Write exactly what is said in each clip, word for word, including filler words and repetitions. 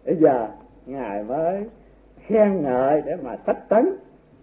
Bây giờ Ngài mới khen ngợi để mà sách tấn: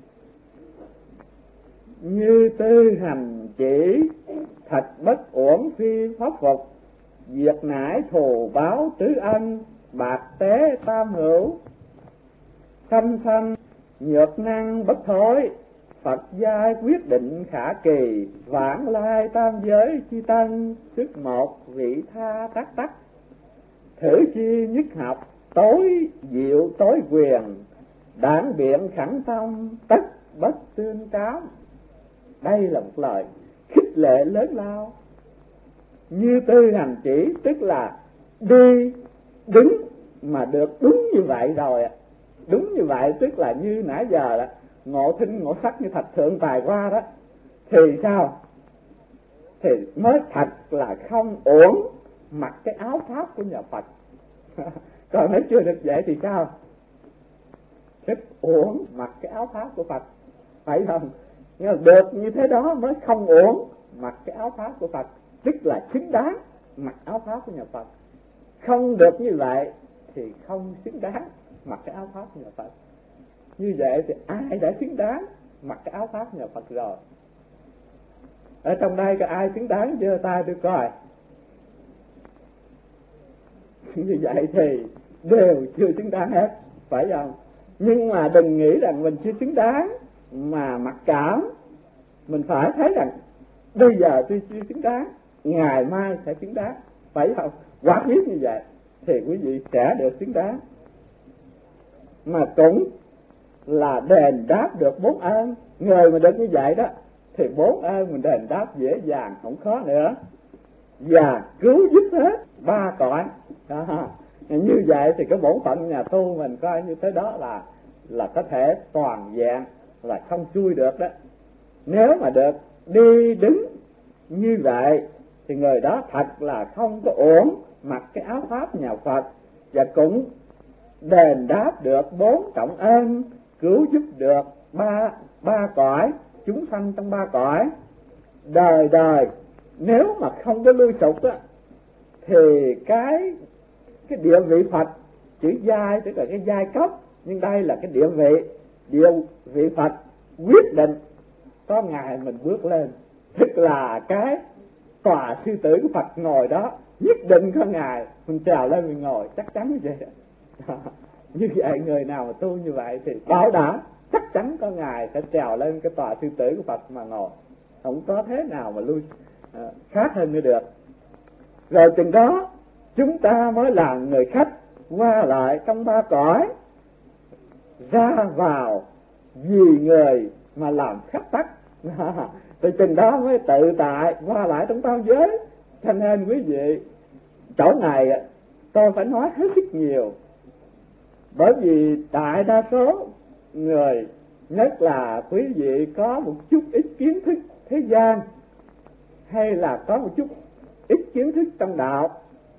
như tư hành chỉ, thật bất uổng phi pháp phục, việc nải thù báo tứ ân, bạc tế tam hữu, sanh sanh nhược năng bất thối, Phật giai quyết định khả kỳ, vãng lai tam giới chi tân, sức một vị tha tắc tắc, thử chi nhất học, tối diệu tối quyền, đảng biện khẳng tâm, tất bất tương cáo. Đây là một lời khích lệ lớn lao. Như tư hành chỉ tức là đi đứng mà được đúng như vậy rồi. Đúng như vậy tức là như nãy giờ là ngộ thinh ngộ sắc như thạch thượng tài qua đó, thì sao? Thì mới thật là không uổng mặc cái áo pháp của nhà Phật. Còn nếu chưa được vậy thì sao? Rất uổng mặc cái áo pháp của Phật, phải không? Nhưng mà được như thế đó mới không uổng mặc cái áo pháp của Phật, tức là xứng đáng mặc áo pháp của nhà Phật. Không được như vậy thì không xứng đáng mặc cái áo pháp của nhà Phật. Như vậy thì ai đã xứng đáng mặc cái áo pháp của nhà Phật rồi? Ở trong đây có ai xứng đáng giơ tay tôi coi? Như vậy thì đều chưa xứng đáng hết, phải không? Nhưng mà đừng nghĩ rằng mình chưa xứng đáng mà mặc cảm. Mình phải thấy rằng bây giờ tôi chưa xứng đáng, ngày mai sẽ xứng đáng, phải không? Quả quyết như vậy thì quý vị sẽ được xứng đáng. Mà cũng là đền đáp được bốn ơn. Người mà được như vậy đó thì bốn ơn mình đền đáp dễ dàng, không khó nữa. Và cứu giúp hết ba cõi đó. Như vậy thì cái bổn phận nhà tu mình coi như thế đó là là có thể toàn vẹn, là không xuôi được đó. Nếu mà được đi đứng như vậy thì người đó thật là không có uổng mặc cái áo pháp nhà Phật, và cũng đền đáp được bốn trọng ơn, cứu giúp được ba ba cõi chúng sanh trong ba cõi đời đời. Nếu mà không có lưu sục á thì cái cái địa vị Phật chữ giai tức là cái giai cấp, nhưng đây là cái địa vị địa vị Phật quyết định có ngày mình bước lên, tức là cái tòa sư tử của Phật ngồi đó, nhất định có ngày mình trèo lên mình ngồi, chắc chắn như vậy. Như vậy người nào mà tu như vậy thì bảo đảm chắc chắn có ngày sẽ trèo lên cái tòa sư tử của Phật mà ngồi, không có thế nào mà lui uh, khác hơn nữa được. Rồi chừng đó chúng ta mới là người khách qua lại trong ba cõi, ra vào vì người mà làm khách tắc. Từ chừng đó mới tự tại qua lại trong tam giới. Cho nên quý vị, chỗ này tôi phải nói hết sức nhiều, bởi vì đại đa số người, nhất là quý vị có một chút ít kiến thức thế gian, hay là có một chút ít kiến thức trong đạo,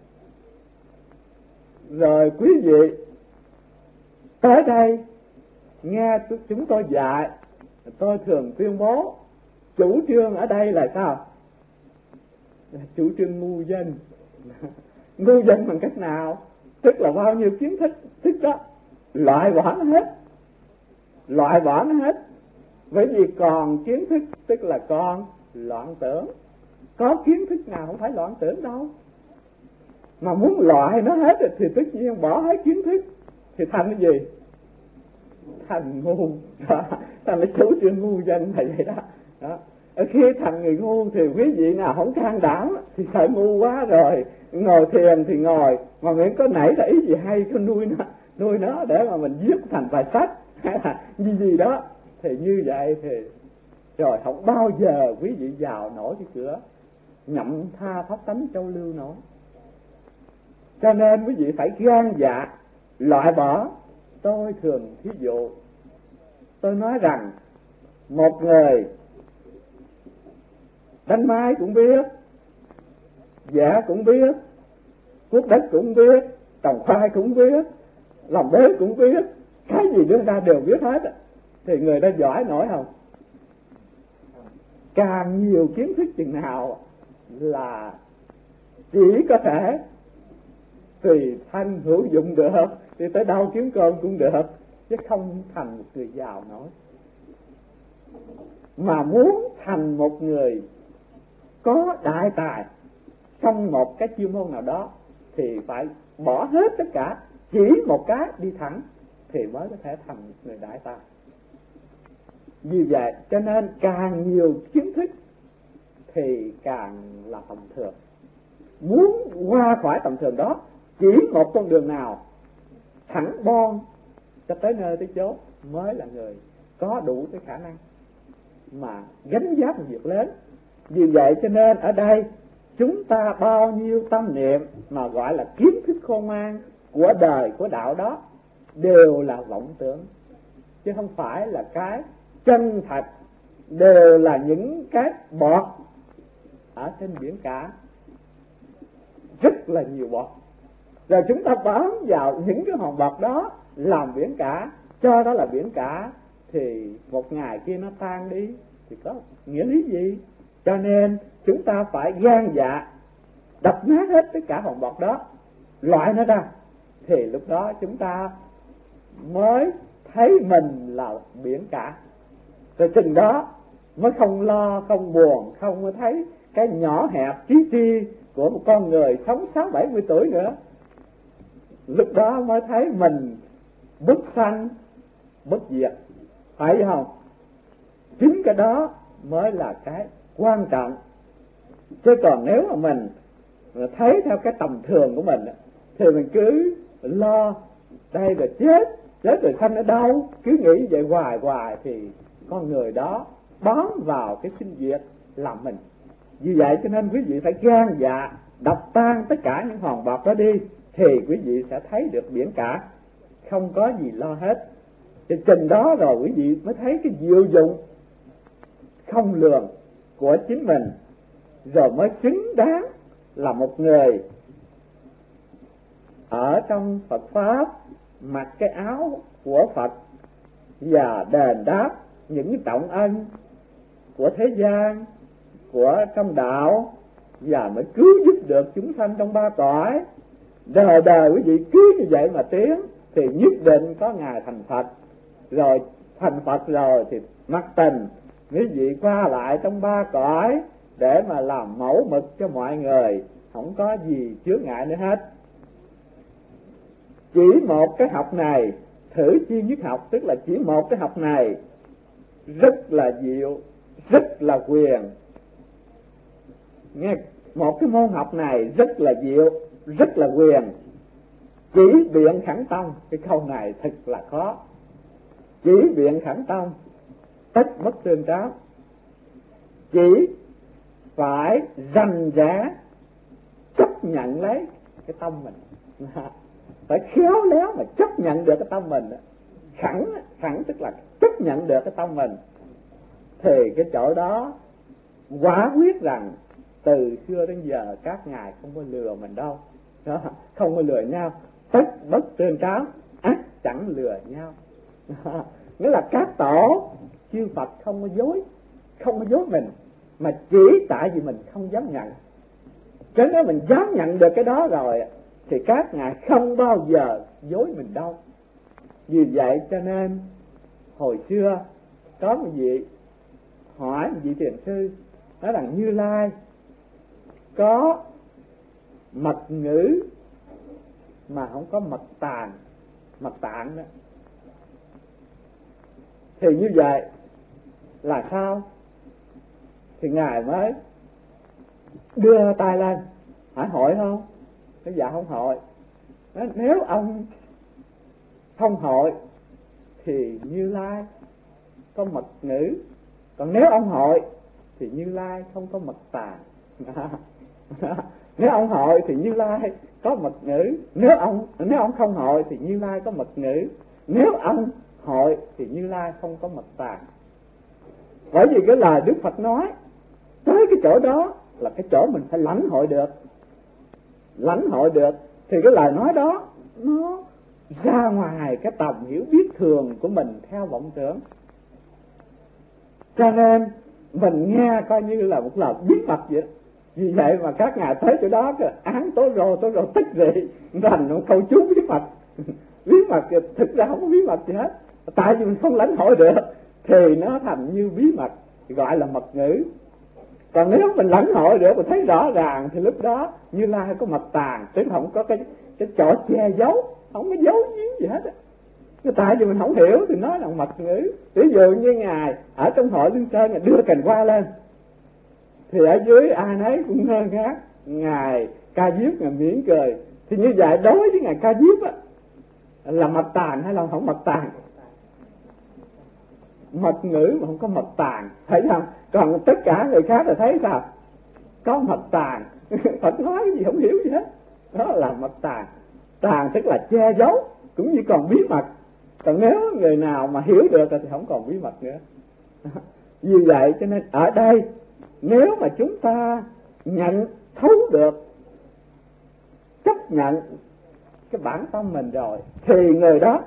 rồi quý vị tới đây nghe chúng tôi dạy, tôi thường tuyên bố chủ trương ở đây là sao? Là chủ trương ngu dân. Ngu dân bằng cách nào? Tức là bao nhiêu kiến thức thức đó loại bỏ nó hết, loại bỏ nó hết. Bởi vì còn kiến thức tức là còn loạn tưởng. Có kiến thức nào không phải loạn tưởng đâu. Mà muốn loại nó hết thì tất nhiên bỏ hết kiến thức thì thành cái gì? Thành ngu. Thành cái chủ trương ngu dân là vậy đó. Đó. Ở khi thành người ngu thì quý vị nào không can đảm thì sợ ngu quá rồi, ngồi thiền thì ngồi mà miễn có nảy ra ý gì hay cứ nuôi nó, nuôi nó để mà mình viết thành bài sách hay là gì gì đó, thì như vậy thì rồi không bao giờ quý vị vào nổi cái cửa nhậm tha pháp tánh châu lưu nổi. Cho nên quý vị phải gan dạ loại bỏ. Tôi thường thí dụ, tôi nói rằng một người đánh máy cũng biết, vẽ cũng biết, cuốc đất cũng biết, trồng khoai cũng biết, làm bếp cũng biết, cái gì đưa ra đều biết hết, thì người đó giỏi nổi không? Càng nhiều kiến thức chừng nào là chỉ có thể tùy thân hữu dụng được thì tới đâu kiếm cơm cũng được, chứ không thành một người giàu nổi. Mà muốn thành một người có đại tài trong một cái chuyên môn nào đó thì phải bỏ hết tất cả, chỉ một cái đi thẳng thì mới có thể thành một người đại tài. Vì vậy cho nên càng nhiều kiến thức thì càng là tầm thường. Muốn qua khỏi tầm thường đó, chỉ một con đường nào thẳng bon cho tới nơi tới chốn mới là người có đủ cái khả năng mà gánh vác một việc lớn. Vì vậy cho nên ở đây chúng ta bao nhiêu tâm niệm mà gọi là kiến thức khôn ngoan của đời, của đạo đó đều là vọng tưởng, chứ không phải là cái chân thật, đều là những cái bọt ở trên biển cả, rất là nhiều bọt. Rồi chúng ta bám vào những cái hòn bọt đó làm biển cả, cho đó là biển cả, thì một ngày kia nó tan đi thì có nghĩa lý gì? Cho nên chúng ta phải gan dạ đập nát hết tất cả hòn bọt đó, loại nó ra, thì lúc đó chúng ta mới thấy mình là biển cả. Rồi chừng đó mới không lo, không buồn, không mới thấy cái nhỏ hẹp trí tri của một con người sống sáu bảy mươi tuổi nữa. Lúc đó mới thấy mình bất sanh bất diệt, phải không? Chính cái đó mới là cái quan trọng. Chứ còn nếu mà mình thấy theo cái tầm thường của mình thì mình cứ lo đây rồi chết, chết rồi sanh ở đâu, cứ nghĩ vậy hoài hoài thì con người đó bám vào cái sinh diệt làm mình. Vì vậy cho nên quý vị phải gan dạ đập tan tất cả những hòn bọt đó đi, thì quý vị sẽ thấy được biển cả, không có gì lo hết. Thì chừng đó rồi quý vị mới thấy cái diệu dụng không lường của chính mình, rồi mới xứng đáng là một người ở trong Phật Pháp, mặc cái áo của Phật và đền đáp những trọng ân của thế gian, của trong đạo, và mới cứu giúp được chúng sanh trong ba cõi. Đời đời quý vị cứ như vậy mà tiến thì nhất định có ngày thành Phật. Rồi thành Phật rồi thì mặc tình quý vị qua lại trong ba cõi để mà làm mẫu mực cho mọi người, không có gì chướng ngại nữa hết. Chỉ một cái học này, thử chuyên nhất học, tức là chỉ một cái học này rất là diệu, rất là quyền. Nghe, một cái môn học này rất là diệu, rất là quyền. Chỉ biện khẳng tông, cái câu này thật là khó. Chỉ biện khẳng tông, tất mất tương tráo. Chỉ phải rành rẽ chấp nhận lấy cái tâm mình, phải khéo léo mà chấp nhận được cái tâm mình. Khẳng, khẳng tức là chấp nhận được cái tâm mình, thì cái chỗ đó quả quyết rằng từ xưa đến giờ các ngài không có lừa mình đâu, đó, không có lừa nhau. Tất bất tương tráo, ắt chẳng lừa nhau. Nghĩa là các tổ chư Phật không có dối, không có dối mình, mà chỉ tại vì mình không dám nhận. Cho nên mình dám nhận được cái đó rồi thì các ngài không bao giờ dối mình đâu. Vì vậy cho nên hồi xưa có một vị hỏi một vị thiền sư, nói rằng Như Lai có mật ngữ mà không có mật tàng, mật tạng đó, thì như vậy là sao? Thì ngài mới đưa tay lên hỏi hội không? Nói dạ không hội. Nói, nếu ông không hội thì Như Lai có mật ngữ, còn nếu ông hội thì Như Lai không có mật tàng. Nếu ông hội thì Như Lai có mật ngữ, nếu ông nếu ông không hội thì Như Lai có mật ngữ, nếu ông hội thì Như Lai không có mật tàng. Bởi vì cái lời Đức Phật nói tới cái chỗ đó là cái chỗ mình phải lãnh hội được, lãnh hội được thì cái lời nói đó nó ra ngoài cái tầm hiểu biết thường của mình theo vọng tưởng. Cho nên mình nghe coi như là một lời bí mật vậy. Vì vậy mà các ngài tới chỗ đó án tố rồ tố rồ tức gì thành một câu chú bí mật. Bí mật thực ra không có bí mật gì hết, tại vì mình không lãnh hội được thì nó thành như bí mật, gọi là mật ngữ. Còn nếu mình lãnh hội được, mình thấy rõ ràng thì lúc đó Như Lai có mật tàng, tức không có cái cái chỗ che giấu, không có giấu giếm gì hết á. Tại vì mình không hiểu thì nói là mật ngữ. Ví dụ như ngài ở trong hội Liên Sơn ngài đưa cành hoa lên thì ở dưới ai nấy cũng ngơ ngác, ngài Ca Diếp ngài mỉm cười. Thì như vậy đối với ngài Ca Diếp á là mật tàng hay là không mật tàng? Mật ngữ mà không có mật tàng, thấy không? Còn tất cả người khác là thấy sao? Có mật tàng. Phật nói cái gì không hiểu gì hết, đó là mật tàng. Tàng tức là che giấu, cũng như còn bí mật. Còn nếu người nào mà hiểu được thì không còn bí mật nữa. Vì vậy cho nên ở đây nếu mà chúng ta nhận thấu được, chấp nhận cái bản tâm mình rồi, thì người đó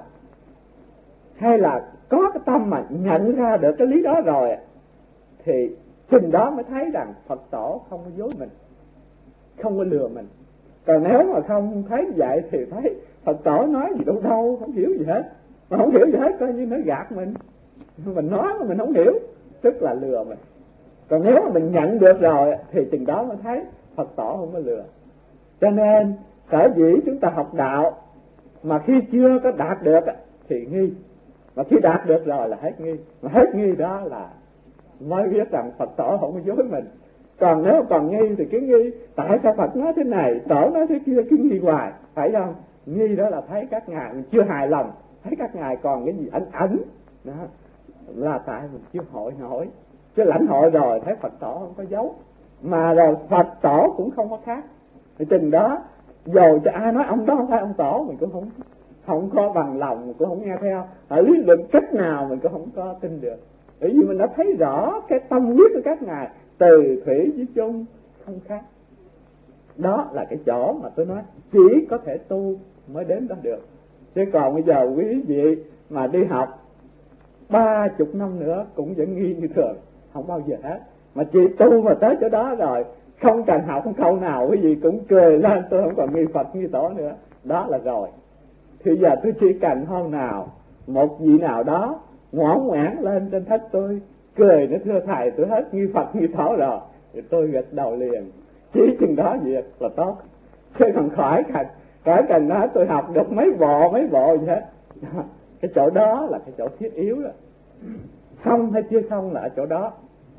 hay là có cái tâm mà nhận ra được cái lý đó rồi, thì chừng đó mới thấy rằng Phật tổ không có dối mình, không có lừa mình. Còn nếu mà không thấy vậy thì thấy Phật tổ nói gì đâu đâu, không hiểu gì hết. Mà không hiểu gì hết coi như nó gạt mình. Mình nói mà mình không hiểu, tức là lừa mình. Còn nếu mà mình nhận được rồi thì chừng đó mới thấy Phật tổ không có lừa. Cho nên sở dĩ chúng ta học đạo mà khi chưa có đạt được thì nghi, mà khi đạt được rồi là hết nghi. Mà hết nghi đó là mới biết rằng Phật tổ không có dối mình. Còn nếu còn nghi thì cứ nghi, tại sao Phật nói thế này, tổ nói thế kia, cứ nghi hoài, phải không? Nghi đó là thấy các ngài mình chưa hài lòng, thấy các ngài còn cái gì ẩn ẩn đó, là tại mình chưa hội nổi. Chứ lãnh hội rồi thấy Phật tổ không có giấu, mà rồi Phật tổ cũng không có khác. Thì chừng đó dầu cho ai nói ông đó không phải ông tổ, mình cũng không không có bằng lòng, mình cũng không nghe theo. Ở lý luận cách nào mình cũng không có tin được, bởi vì mình đã thấy rõ cái tâm huyết của các ngài từ thủy với chung không khác. Đó là cái chỗ mà tôi nói chỉ có thể tu mới đến đó được. Chứ còn bây giờ quý vị mà đi học ba chục năm nữa cũng vẫn nghi như thường, không bao giờ hết. Mà chị tu mà tới chỗ đó rồi, không cần học một câu nào quý vị cũng cười lên, tôi không còn nghi Phật nghi tổ nữa. Đó là rồi. Thì giờ tôi chỉ cần hôm nào một vị nào đó ngoan ngoãn lên trên thất tôi cười nó thưa thầy tôi hết nghi Phật nghi tổ rồi, thì tôi gật đầu liền. Chỉ chừng đó việc là tốt. Chứ còn khỏi cần khỏi cần nói tôi học được mấy bộ mấy bộ gì hết. Cái chỗ đó là cái chỗ thiết yếu đó. Xong hay chưa xong là ở chỗ đó.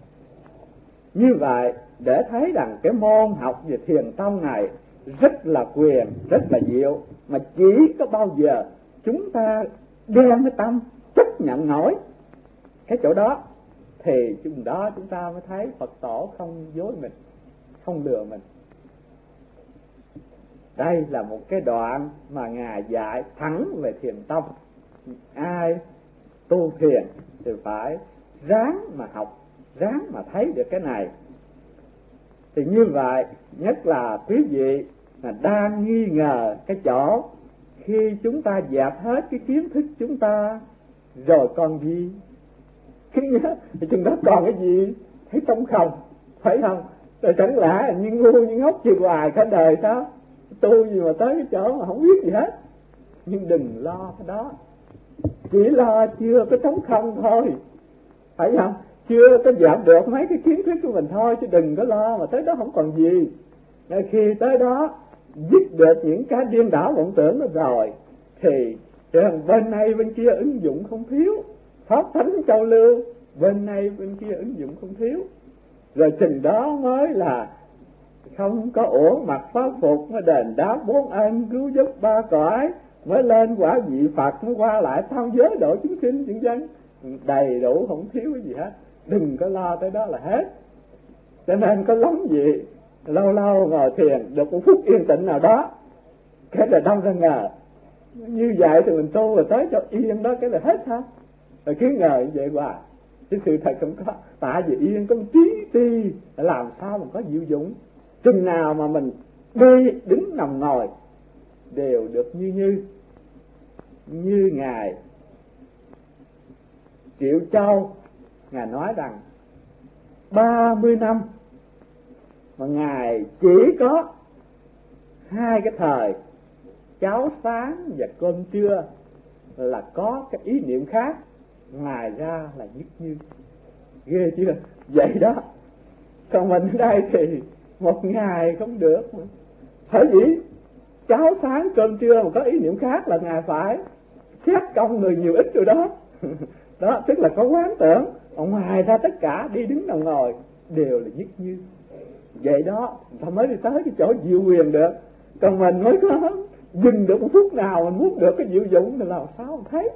Như vậy để thấy rằng cái môn học về thiền tông này rất là quyền, rất là diệu, mà chỉ có bao giờ chúng ta đem cái tâm chấp nhận nổi cái chỗ đó thì chúng đó chúng ta mới thấy Phật tổ không dối mình, không lừa mình. Đây là một cái đoạn mà Ngài dạy thẳng về thiền tông. Ai tu thiền thì phải ráng mà học, ráng mà thấy được cái này. Thì như vậy, nhất là quý vị là đang nghi ngờ cái chỗ khi chúng ta dẹp hết cái kiến thức chúng ta rồi còn gì? Cứ nhớ thì chừng đó còn cái gì? Thấy trống không, phải không? Rồi chẳng lẽ như ngu như ngốc chịu hoài cả đời sao? Tu gì mà tới cái chỗ mà không biết gì hết. Nhưng đừng lo cái đó, chỉ lo chưa có trống không thôi, phải không? Chưa có dẹp được mấy cái kiến thức của mình thôi, chứ đừng có lo mà tới đó không còn gì. Nên khi tới đó dứt được những cái điên đảo vọng tưởng đó rồi thì bên này bên kia ứng dụng không thiếu, pháp thánh châu lưu bên này bên kia ứng dụng không thiếu. Rồi chừng đó mới là không có uổng mặc pháp phục, mới đền đáp bốn ân, cứu giúp ba cõi, mới lên quả vị Phật, mới qua lại tam giới độ chúng sinh nhân dân, đầy đủ không thiếu cái gì hết. Đừng có lo tới đó là hết. Cho nên có lắm gì lâu lâu ngồi thiền được một phút yên tĩnh nào đó, cái là đâu ra ngờ như vậy thì mình tu rồi tới chỗ yên đó cái là hết ha. Rồi cứ ngờ như vậy hoài, chứ sự thật không có. Tại vì yên có một tí ti làm sao mà có diệu dụng. Chừng nào mà mình đi đứng nằm ngồi đều được như như như Ngài Triệu Châu Ngài nói rằng ba mươi năm mà Ngài chỉ có hai cái thời cháo sáng và cơm trưa là có cái ý niệm khác, ngoài ra là nhất như. Ghê chưa? Vậy đó. Còn mình ở đây thì một ngày không được mà. Bởi vì cháo sáng cơm trưa mà có ý niệm khác là Ngài phải xét công người nhiều ít rồi đó. Đó, tức là có quán tưởng. Còn ngoài ra tất cả đi đứng nằm ngồi đều là nhất như. Vậy đó, ta mới đi tới cái chỗ diệu quyền được. Còn mình mới có dừng được một phút nào, mình muốn được cái diệu dụng thì làm sao không thấy.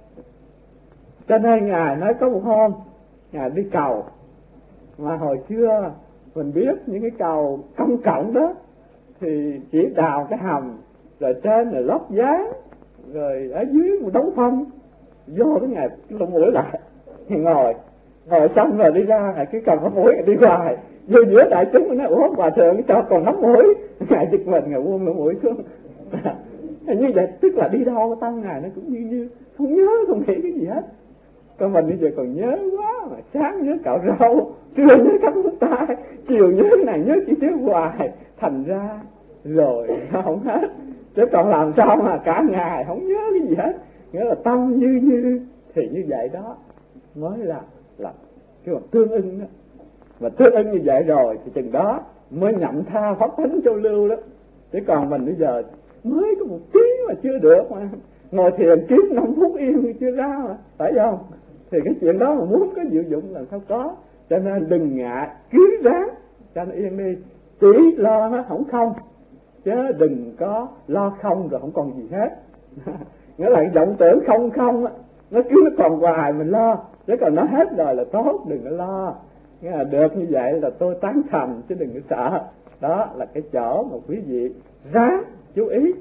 Cho nên Ngài nói có một hôm Ngài đi cầu, mà hồi xưa mình biết những cái cầu công cộng đó thì chỉ đào cái hầm, rồi trên là lót dán, rồi ở dưới một đống phân, vô cái Ngài lông mũi lại, ngồi ngồi xong rồi đi ra, Ngài cứ cầm cái mũi đi hoài, vô giữa đại chúng nó ủa hòa thượng cho còn nắm mũi, Ngài giật mình, Ngài buông cái mũi xuống. Như vậy tức là đi đâu cái tâm Ngài nó cũng như như không nhớ, không nghĩ cái gì hết. Còn mình bây giờ còn nhớ quá, mà sáng nhớ cạo râu, trưa nhớ cắm nước tay, chiều nhớ cái này nhớ chỉ nhớ hoài, thành ra rồi không hết. Chứ còn làm sao mà cả ngày không nhớ cái gì hết, nghĩa là tâm như như thì như vậy đó mới là là cái mặt tương ưng đó. Mà tương ưng như vậy rồi thì chừng đó mới nhậm tha pháp thánh châu lưu đó. Chứ còn mình bây giờ mới có một tiếng mà chưa được mà ngồi thiền kiếm năm phút yên chưa ra mà, phải không? Thì cái chuyện đó mà muốn có diệu dụng làm sao có. Cho nên đừng ngại, cứ ráng cho nó yên đi, chỉ lo nó không không, chứ đừng có lo không rồi không còn gì hết. Nghĩa là vọng tưởng không không á, nó cứ nó còn hoài mình lo, chứ còn nó hết rồi là tốt, đừng có lo. Nghĩa là được như vậy là tôi tán thành, chứ đừng có sợ. Đó là cái chỗ mà quý vị ráng chú ý.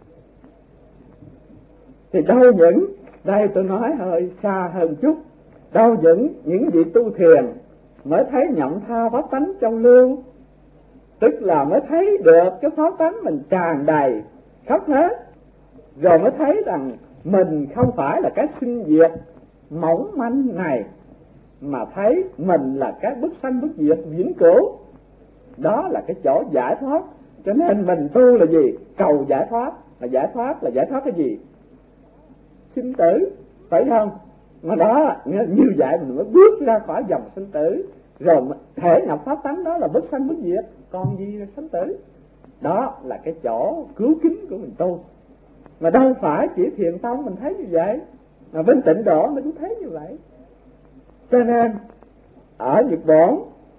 Thì đâu những, đây tôi nói hơi xa hơn chút, đâu những những vị tu thiền mới thấy nhậm tha pháp tánh trong lưu, tức là mới thấy được cái pháp tánh mình tràn đầy khắp hết, rồi mới thấy rằng mình không phải là cái sinh diệt mỏng manh này, mà thấy mình là cái bất sanh bất diệt vĩnh cửu. Đó là cái chỗ giải thoát. Cho nên mình tu là gì? Cầu giải thoát. Mà giải thoát là giải thoát cái gì? Sinh tử, phải không? Mà đó, như vậy mình mới bước ra khỏi dòng sinh tử, rồi thể nhập pháp tánh đó là bất sanh bất diệt, còn gì là sinh tử. Đó là cái chỗ cứu kính của mình tu. Mà đâu phải chỉ thiền tông mình thấy như vậy, mà bên Tịnh Độ mình cũng thấy như vậy. Cho nên ở Nhật Bản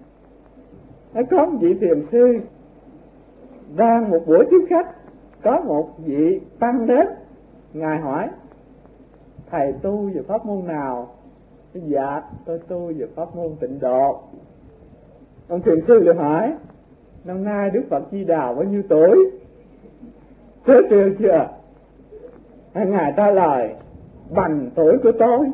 có một vị thiền sư đang một buổi tiếp khách, có một vị tăng đến, Ngài hỏi: thầy tu về pháp môn nào? Dạ tôi tu về pháp môn Tịnh Độ. Ông thiền sư liền hỏi: năm nay Đức Phật Di Đà bao nhiêu tuổi? Thế chưa chưa? Ngài trả lời: bằng tuổi của tôi.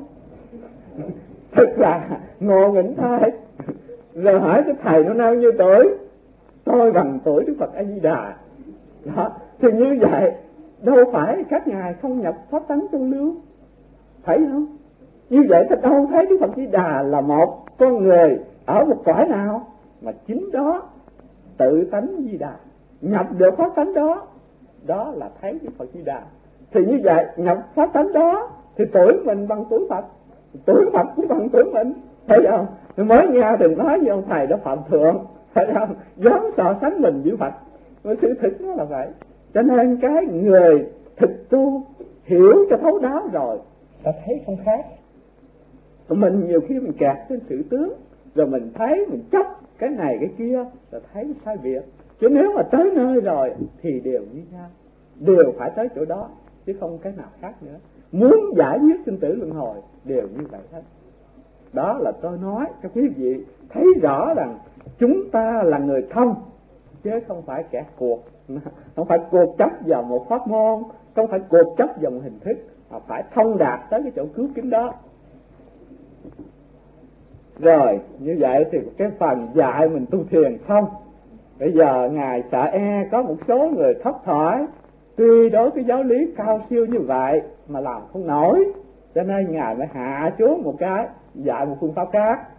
Thật là ngộ nghĩnh thôi. Rồi hỏi cái thầy nó bao nhiêu tuổi? Tôi bằng tuổi Đức Phật A Di Đà. Đó, thì như vậy đâu phải các ngài không nhập pháp tánh trung lưu, phải không? Như vậy ta đâu thấy Đức Phật Di Đà là một con người ở một cõi nào, mà chính đó tự tánh Di Đà nhập được pháp tánh đó, đó là thấy Đức Phật Di Đà. Thì như vậy nhập pháp tánh đó thì tuổi mình bằng tuổi Phật, tuổi Phật cũng bằng tuổi mình, thấy không? Thì mới nghe đừng nói với ông thầy đó Phạm Thượng, thấy không? Dám so sánh mình với Phật. Mà sự thực nó là vậy. Cho nên cái người thực tu hiểu cho thấu đáo rồi, ta thấy không khác. Mình nhiều khi mình kẹt trên sự tướng, rồi mình thấy mình chấp cái này cái kia, rồi thấy sai biệt. Chứ nếu mà tới nơi rồi thì đều như nhau, đều phải tới chỗ đó, chứ không cái nào khác nữa. Muốn giải quyết sinh tử luân hồi đều như vậy hết. Đó là tôi nói cho quý vị thấy rõ rằng chúng ta là người thông, chứ không phải kẻ cuộc. Không phải cuộc chấp vào một pháp môn, không phải cuộc chấp vào một hình thức, mà phải thông đạt tới cái chỗ cứu kính đó. Rồi như vậy thì cái phần dạy mình tu thiền xong. Bây giờ Ngài sợ e có một số người thấp thỏi, tuy đối với giáo lý cao siêu như vậy mà làm không nổi, cho nên Ngài mới hạ xuống một cái, dạy một phương pháp khác.